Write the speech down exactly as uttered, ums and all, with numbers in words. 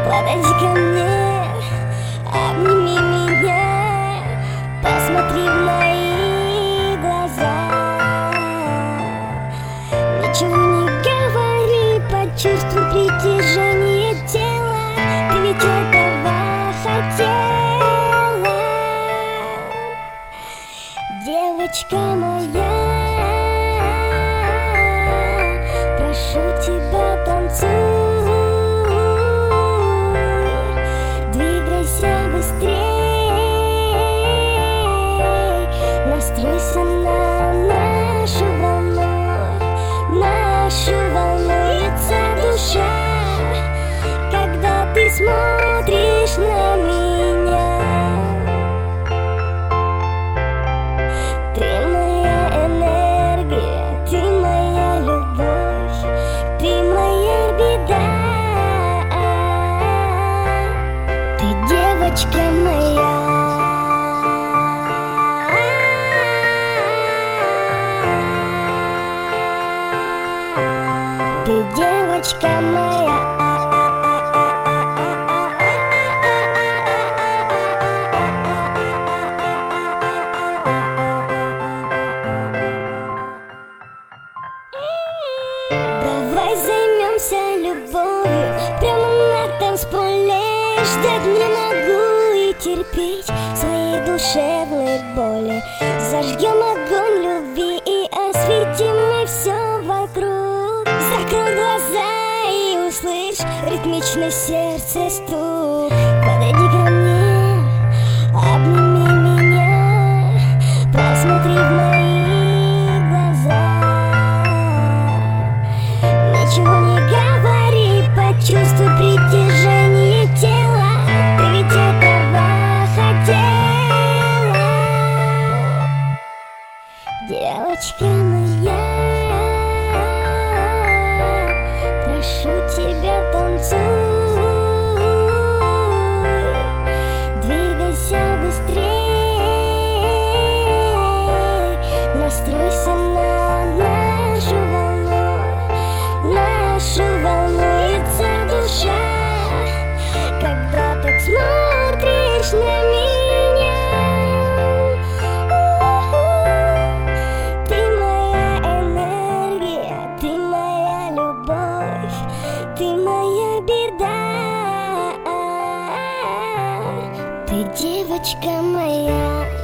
Подойди ко мне, обними меня, посмотри в мои глаза. Ничего не говори, почувствуй притяжение тела. Ты ведь этого хотела, девочка моя. Прошу тебя, танцуй, двигайся быстрей, настройся на нашу волну, нашу волнуется душа, когда ты смотришь на меня. Ты моя энергия, ты моя любовь, ты моя беда, ты девочка моя. Ты девочка моя. Давай займемся любовью прямо на танцполе. Ждать не могу и терпеть своей душевной боли. Зажгем огонь любви и осветим мы все вокруг. Закрой глаза и услышь ритмичный сердце стук. Подойди ко мне, обними меня, посмотри в мои глаза. Ничего не говори, почувствуй притяжение тела. Ты ведь этого хотела, девочка моя. Прошу тебя, танцуй, двигайся быстрей, настройся на нашу волну, нашу волнуется душа, когда так смотришь на меня. Ты моя энергия, ты моя любовь, ты моя беда, ты девочка моя.